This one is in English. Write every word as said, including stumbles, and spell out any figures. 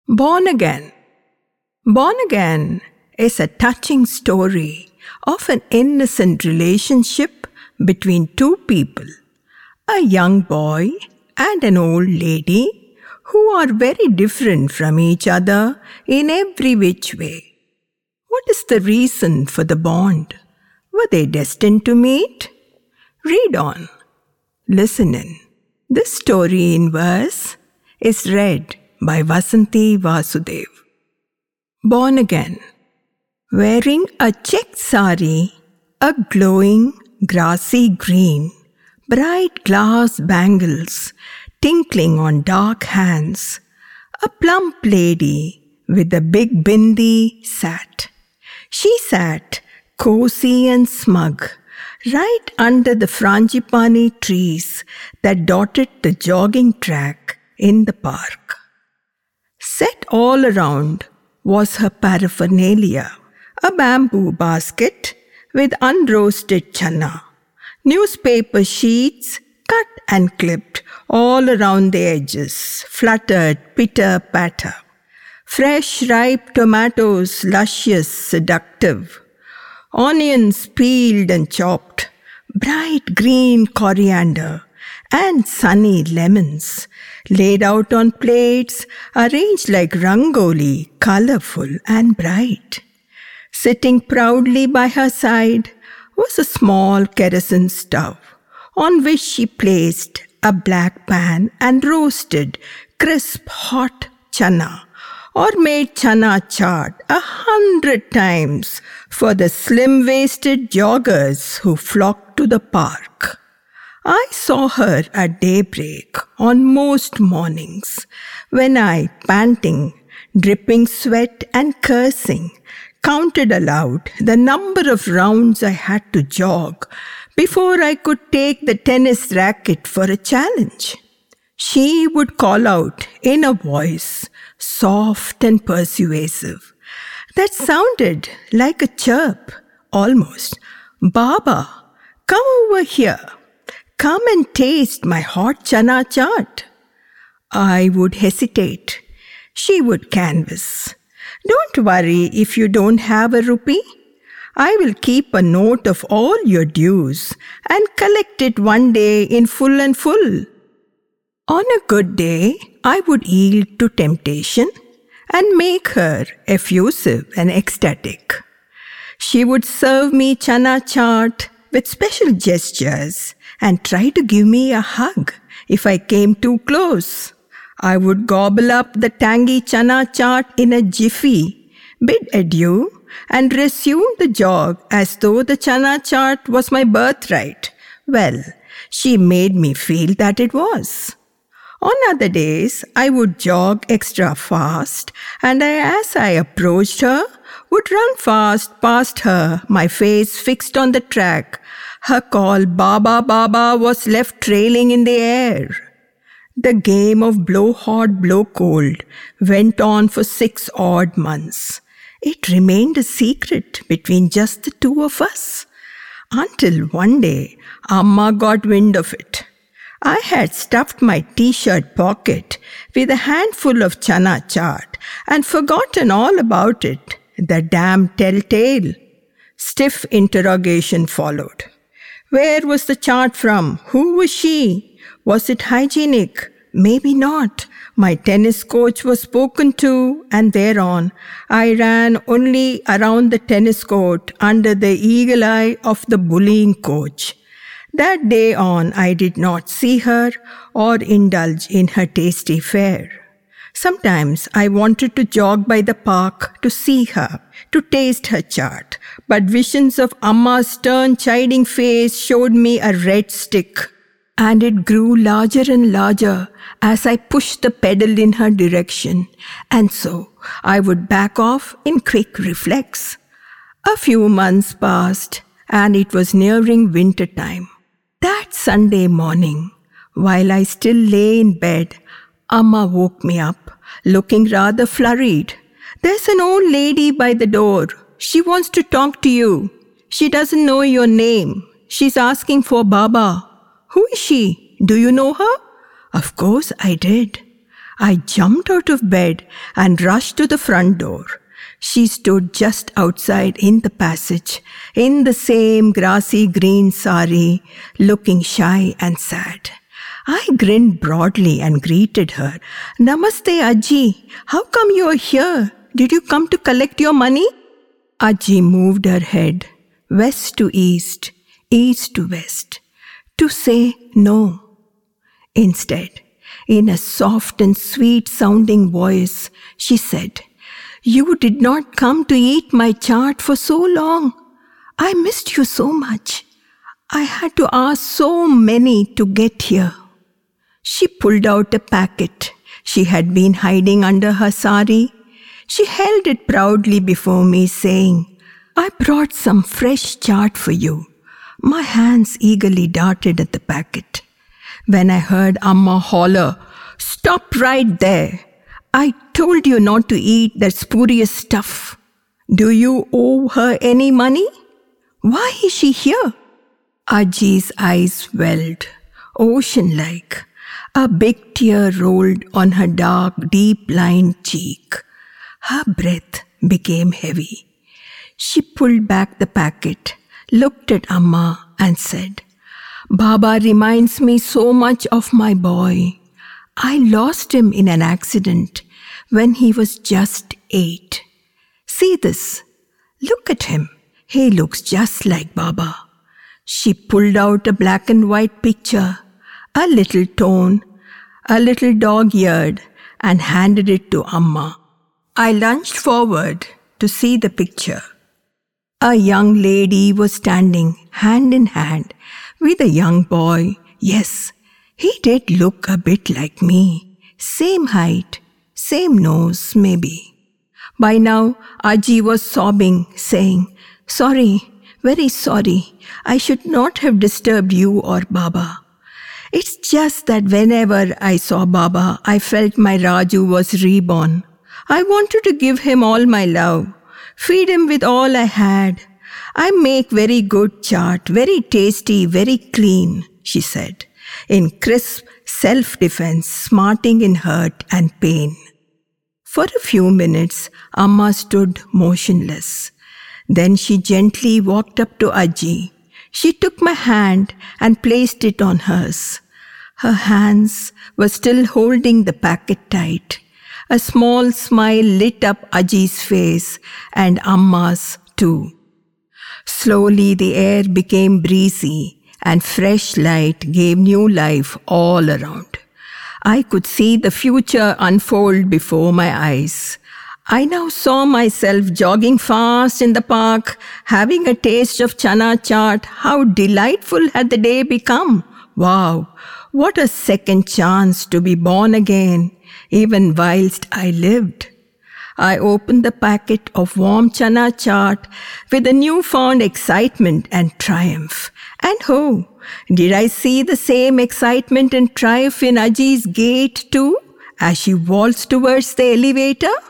Born Again. Born Again is a touching story of an innocent relationship between two people, a young boy and an old lady who are very different from each other in every which way. What is the reason for the bond? Were they destined to meet? Read on. Listen in. This story in verse is read by Vasanthi Vasudev. Born Again. Wearing a checked sari, a glowing grassy green, bright glass bangles tinkling on dark hands, a plump lady with a big bindi sat. She sat cozy and smug, right under the frangipani trees that dotted the jogging track in the park. Set all around was her paraphernalia, a bamboo basket with unroasted chana, newspaper sheets cut and clipped all around the edges, fluttered pitter-patter, fresh ripe tomatoes, luscious, seductive, onions peeled and chopped, bright green coriander, and sunny lemons, laid out on plates, arranged like rangoli, colorful and bright. Sitting proudly by her side was a small kerosene stove, on which she placed a black pan and roasted crisp hot chana, or made chana chaat a hundred times for the slim-waisted joggers who flocked to the park. I saw her at daybreak on most mornings, when I, panting, dripping sweat and cursing, counted aloud the number of rounds I had to jog before I could take the tennis racket for a challenge. She would call out in a voice soft and persuasive that sounded like a chirp, almost, "Baba, come over here. Come and taste my hot chana chaat." I would hesitate. She would canvass. "Don't worry if you don't have a rupee. I will keep a note of all your dues and collect it one day in full and full." On a good day, I would yield to temptation and make her effusive and ecstatic. She would serve me chana chaat with special gestures and try to give me a hug if I came too close. I would gobble up the tangy chana chaat in a jiffy, bid adieu, and resume the jog as though the chana chaat was my birthright. Well, she made me feel that it was. On other days, I would jog extra fast, and I, as I approached her, would run fast past her, my face fixed on the track. Her call, "Baba, Baba," was left trailing in the air. The game of blow hot, blow cold went on for six odd months. It remained a secret between just the two of us, until one day Amma got wind of it. I had stuffed my t-shirt pocket with a handful of chana chaat and forgotten all about it. The damn telltale. Stiff interrogation followed. Where was the chaat from? Who was she? Was it hygienic? Maybe not. My tennis coach was spoken to, and thereon I ran only around the tennis court under the eagle eye of the bullying coach. That day on, I did not see her or indulge in her tasty fare. Sometimes I wanted to jog by the park to see her, to taste her chaat, but visions of Amma's stern, chiding face showed me a red stick, and it grew larger and larger as I pushed the pedal in her direction, and so I would back off in quick reflex. A few months passed, and it was nearing winter time. That Sunday morning, while I still lay in bed, Amma woke me up, looking rather flurried. "There's an old lady by the door. She wants to talk to you. She doesn't know your name. She's asking for Baba." "Who is she? Do you know her?" Of course I did. I jumped out of bed and rushed to the front door. She stood just outside in the passage, in the same grassy green sari, looking shy and sad. I grinned broadly and greeted her. "Namaste, Aji. How come you are here? Did you come to collect your money?" Aji moved her head, west to east, east to west, to say no. Instead, in a soft and sweet-sounding voice, she said, "You did not come to eat my chaat for so long. I missed you so much. I had to ask so many to get here." She pulled out a packet she had been hiding under her sari. She held it proudly before me, saying, "I brought some fresh chaat for you." My hands eagerly darted at the packet. When I heard Amma holler, "Stop right there! I told you not to eat that spurious stuff. Do you owe her any money? Why is she here?" Aji's eyes welled, ocean-like. A big tear rolled on her dark, deep-lined cheek. Her breath became heavy. She pulled back the packet, looked at Amma and said, "Baba reminds me so much of my boy. I lost him in an accident when he was just eight. See this. Look at him. He looks just like Baba." She pulled out a black and white picture, a little torn, a little dog-eared, and handed it to Amma. I lunged forward to see the picture. A young lady was standing hand in hand with a young boy. Yes, he did look a bit like me. Same height, same nose, maybe. By now, Aji was sobbing, saying, "Sorry, very sorry. I should not have disturbed you or Baba. It's just that whenever I saw Baba, I felt my Raju was reborn. I wanted to give him all my love, feed him with all I had. I make very good chaat, very tasty, very clean," she said, in crisp self-defense, smarting in hurt and pain. For a few minutes, Amma stood motionless. Then she gently walked up to Aji. She took my hand and placed it on hers. Her hands were still holding the packet tight. A small smile lit up Aji's face and Amma's too. Slowly the air became breezy and fresh light gave new life all around. I could see the future unfold before my eyes. I now saw myself jogging fast in the park, having a taste of chana chaat. How delightful had the day become! Wow, what a second chance to be born again, even whilst I lived. I opened the packet of warm chana chaat with a newfound excitement and triumph. And oh, did I see the same excitement and triumph in Aji's gait too, as she waltzed towards the elevator?